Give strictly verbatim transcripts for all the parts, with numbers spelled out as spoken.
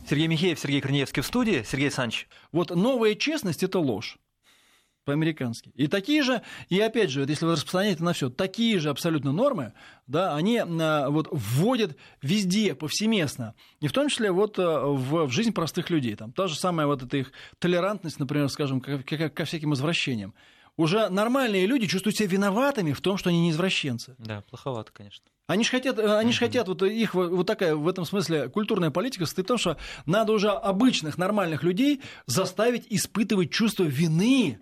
Сергей Михеев, Сергей Корнеевский в студии. Сергей Александрович. Вот новая честность – это ложь. По-американски. И такие же, и опять же, если вы распространяете на все, такие же абсолютно нормы, да, они а, вот, вводят везде, повсеместно, и в том числе вот, в, в жизнь простых людей. Там, та же самая вот эта их толерантность, например, скажем, ко, ко, ко всяким извращениям. Уже нормальные люди чувствуют себя виноватыми в том, что они не извращенцы. Да, плоховато, конечно. Они же хотят, они ж хотят, вот их вот такая в этом смысле культурная политика состоит в том, что надо уже обычных нормальных людей заставить испытывать чувство вины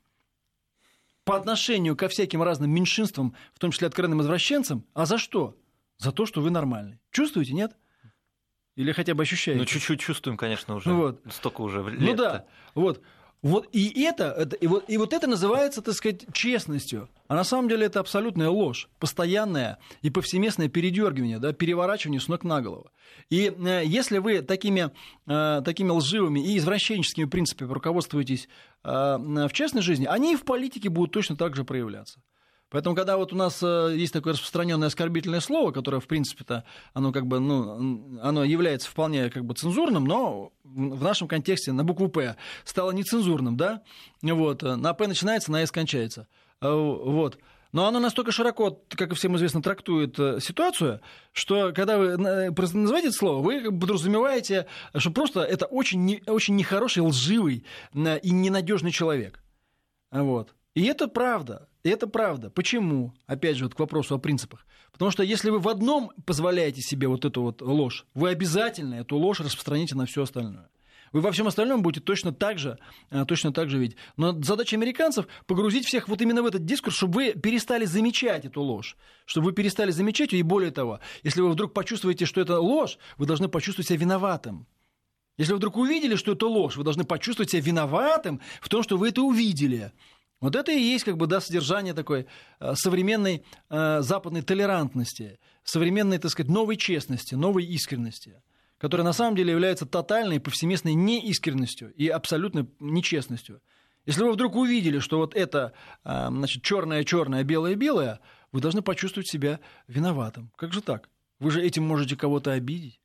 по отношению ко всяким разным меньшинствам, в том числе откровенным извращенцам. А за что? За то, что вы нормальный. Чувствуете, нет? Или хотя бы ощущаете? Ну, чуть-чуть чувствуем, конечно, уже. Вот. Столько уже лет. Ну да, вот. Вот и это, это и, вот, и вот это называется, так сказать, честностью. А на самом деле это абсолютная ложь, постоянное и повсеместное передергивание, да, переворачивание с ног на голову. И э, если вы такими, э, такими лживыми и извращенческими принципами руководствуетесь э, в частной жизни, они и в политике будут точно так же проявляться. Поэтому, когда вот у нас есть такое распространенное оскорбительное слово, которое, в принципе-то, оно как бы, ну, оно является вполне как бы цензурным, но в нашем контексте на букву «П» стало нецензурным, да, вот, на «П» начинается, на «С» кончается, вот. Но оно настолько широко, как и всем известно, трактует ситуацию, что когда вы называете это слово, вы подразумеваете, что просто это очень, не, очень нехороший, лживый и ненадежный человек, вот. И это правда. И это правда. Почему? Опять же, вот к вопросу о принципах. Потому что если вы в одном позволяете себе вот эту вот ложь, вы обязательно эту ложь распространите на все остальное. Вы во всем остальном будете точно так же, точно так же видеть. Но задача американцев – погрузить всех вот именно в этот дискурс, чтобы вы перестали замечать эту ложь. Чтобы вы перестали замечать ее, и более того, если вы вдруг почувствуете, что это ложь, вы должны почувствовать себя виноватым. Если вы вдруг увидели, что это ложь, вы должны почувствовать себя виноватым в том, что вы это увидели. Вот это и есть как бы, да, содержание такой современной э, западной толерантности, современной, так сказать, новой честности, новой искренности, которая на самом деле является тотальной, повсеместной неискренностью и абсолютной нечестностью. Если вы вдруг увидели, что вот это, э, значит, черное-черное, белое-белое, вы должны почувствовать себя виноватым. Как же так? Вы же этим можете кого-то обидеть.